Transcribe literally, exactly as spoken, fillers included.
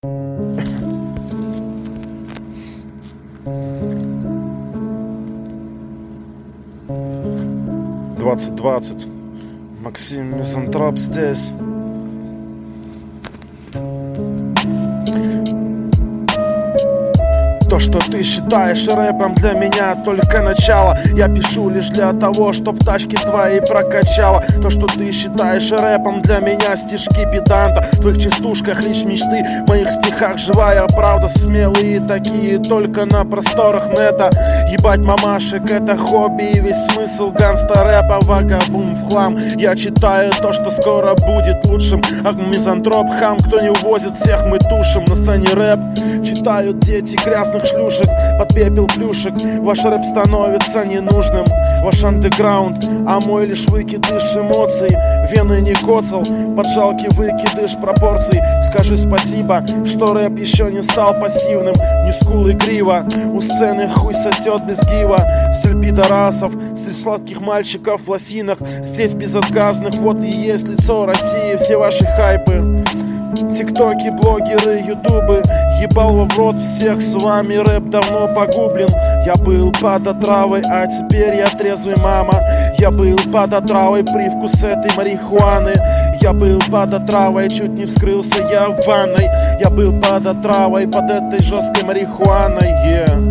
двадцать двадцать. Максим Мизантроп здесь. То, что ты считаешь рэпом, для меня только начало. Я пишу лишь для того, чтоб тачки твои прокачала. То, что ты считаешь рэпом, для меня стишки педанта. В твоих частушках лишь мечты, в моих стихах живая правда. Смелые такие только на просторах нета. Ебать мамашек, это хобби и весь смысл ганста рэпа. Вагабум в хлам. Я читаю то, что скоро будет лучшим. А мизантроп хам, кто не увозит, всех мы тушим. На сцене рэп читают дети грязных шлюшек под пепел плюшек. Ваш рэп становится ненужным, ваш андеграунд, а мой лишь выкидыш эмоций. Вены не коцал, под жалкий выкидыш пропорций. Скажи спасибо, что рэп еще не стал пассивным. Не скулы криво, у сцены хуй сосет без гива. Стиль пидорасов, стиль сладких мальчиков в лосинах. Здесь безотказных, вот и есть лицо России. Все ваши хайпы, тиктоки, блогеры, ютубы, ебал во в рот всех, с вами рэп давно погублен. Я был под отравой, а теперь я трезвый, мама. Я был под отравой, привкус этой марихуаны. Я был под отравой, чуть не вскрылся я в ванной. Я был под отравой, под этой жесткой марихуаной, yeah.